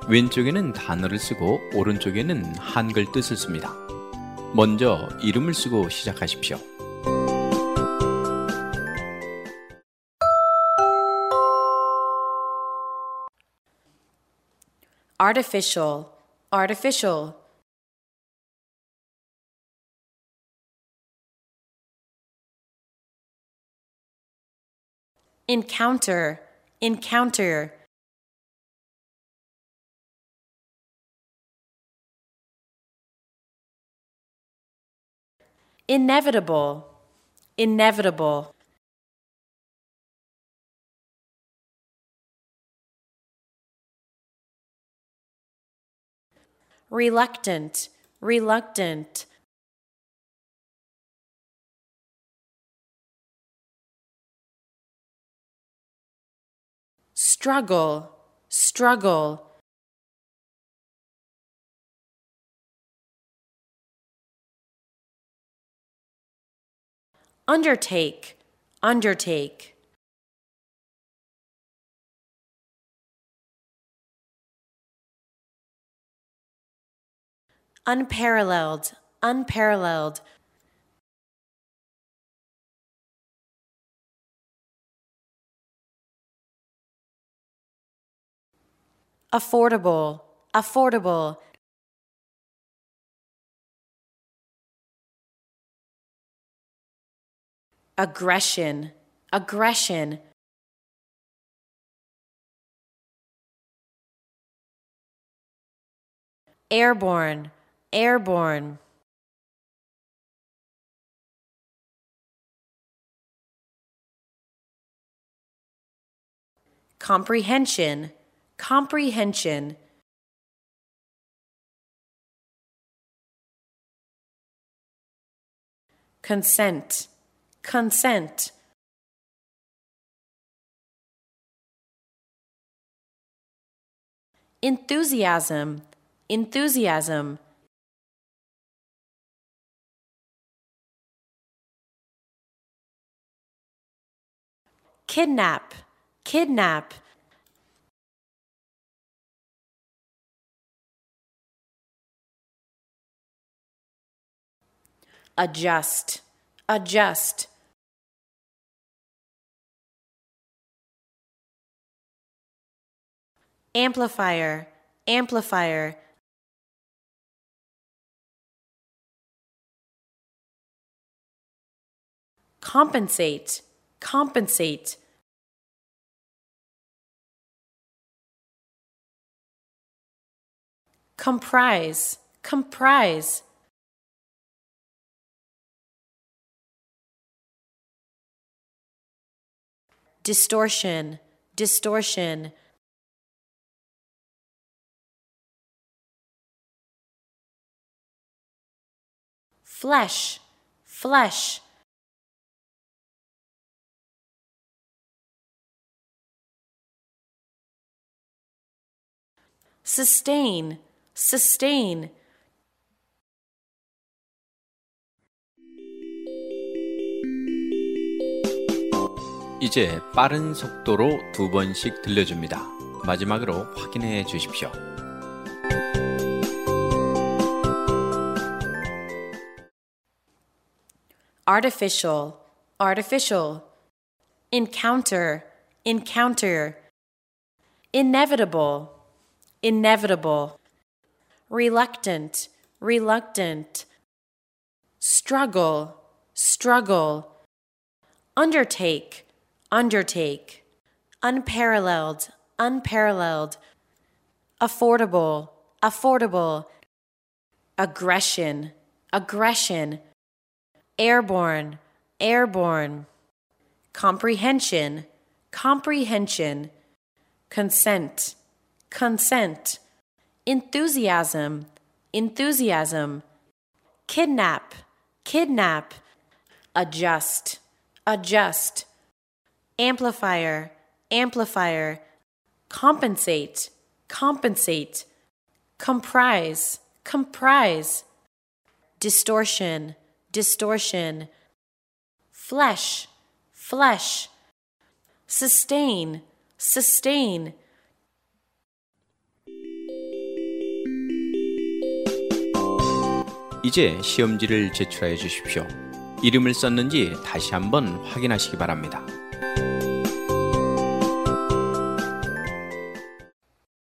왼쪽에는 단어를 쓰고 오른쪽에는 한글 뜻을 씁니다. 먼저 이름을 쓰고 시작하십시오. artificial, artificial. encounter, encounter. inevitable, inevitable. reluctant, reluctant. struggle, struggle. undertake, undertake. unparalleled, unparalleled. affordable, affordable. aggression, aggression. airborne, airborne. comprehension, comprehension. consent, consent. enthusiasm, enthusiasm. kidnap, kidnap. adjust, adjust. amplifier, amplifier. compensate, compensate. comprise, comprise. distortion, distortion. flesh, flesh. sustain, sustain. 이제 빠른 속도로 2번씩 들려줍니다. 마지막으로 확인해 주십시오. artificial, artificial. encounter, encounter. inevitable, inevitable. reluctant, reluctant. struggle, struggle. undertake, undertake. unparalleled, unparalleled. affordable, affordable. aggression, aggression. airborne, airborne. comprehension, comprehension. consent, consent. enthusiasm, enthusiasm. kidnap, kidnap. adjust, adjust. amplifier, amplifier. compensate, compensate. comprise, comprise. distortion, distortion. flesh, flesh. sustain, sustain. 이제 시험지를 제출하여 주십시오. 이름을 썼는지 다시 한번 확인하시기 바랍니다.